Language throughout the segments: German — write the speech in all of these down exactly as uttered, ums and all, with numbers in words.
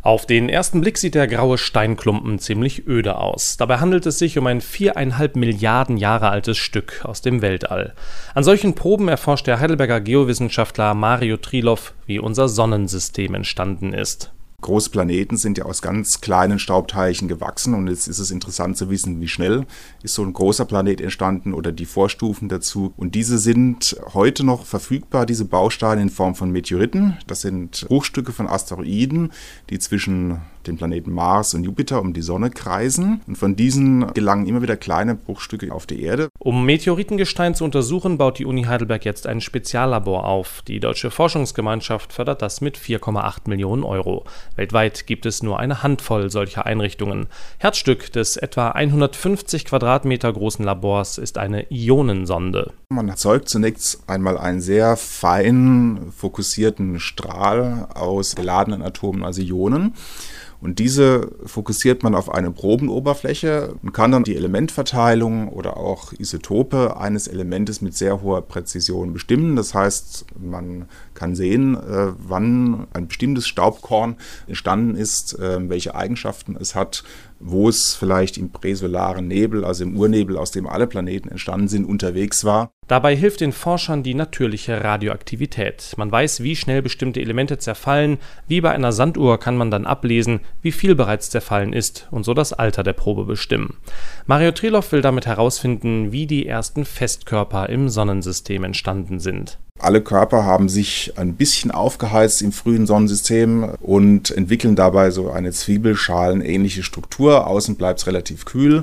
Auf den ersten Blick sieht der graue Steinklumpen ziemlich öde aus. Dabei handelt es sich um ein viereinhalb Milliarden Jahre altes Stück aus dem Weltall. An solchen Proben erforscht der Heidelberger Geowissenschaftler Mario Trilov, wie unser Sonnensystem entstanden ist. Große Planeten sind ja aus ganz kleinen Staubteilchen gewachsen und jetzt ist es interessant zu wissen, wie schnell ist so ein großer Planet entstanden oder die Vorstufen dazu. Und diese sind heute noch verfügbar, diese Bausteine in Form von Meteoriten. Das sind Bruchstücke von Asteroiden, die zwischen den Planeten Mars und Jupiter um die Sonne kreisen. Und von diesen gelangen immer wieder kleine Bruchstücke auf die Erde. Um Meteoritengestein zu untersuchen, baut die Uni Heidelberg jetzt ein Speziallabor auf. Die Deutsche Forschungsgemeinschaft fördert das mit vier Komma acht Millionen Euro. Weltweit gibt es nur eine Handvoll solcher Einrichtungen. Herzstück des etwa hundertfünfzig Quadratmeter großen Labors ist eine Ionensonde. Man erzeugt zunächst einmal einen sehr fein fokussierten Strahl aus geladenen Atomen, also Ionen. Und diese fokussiert man auf eine Probenoberfläche und kann dann die Elementverteilung oder auch Isotope eines Elementes mit sehr hoher Präzision bestimmen. Das heißt, man kann sehen, wann ein bestimmtes Staubkorn entstanden ist, welche Eigenschaften es hat, wo es vielleicht im präsolaren Nebel, also im Urnebel, aus dem alle Planeten entstanden sind, unterwegs war. Dabei hilft den Forschern die natürliche Radioaktivität. Man weiß, wie schnell bestimmte Elemente zerfallen. Wie bei einer Sanduhr kann man dann ablesen, wie viel bereits zerfallen ist und so das Alter der Probe bestimmen. Mario Trilov will damit herausfinden, wie die ersten Festkörper im Sonnensystem entstanden sind. Alle Körper haben sich ein bisschen aufgeheizt im frühen Sonnensystem und entwickeln dabei so eine zwiebelschalenähnliche Struktur. Außen bleibt es relativ kühl.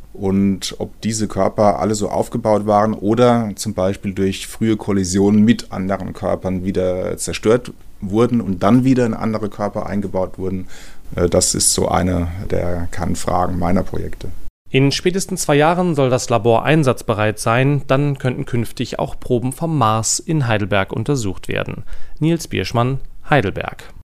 Und ob diese Körper alle so aufgebaut waren oder zum Beispiel durch frühe Kollisionen mit anderen Körpern wieder zerstört wurden und dann wieder in andere Körper eingebaut wurden, das ist so eine der Kernfragen meiner Projekte. In spätestens zwei Jahren soll das Labor einsatzbereit sein, dann könnten künftig auch Proben vom Mars in Heidelberg untersucht werden. Nils Bierschmann, Heidelberg.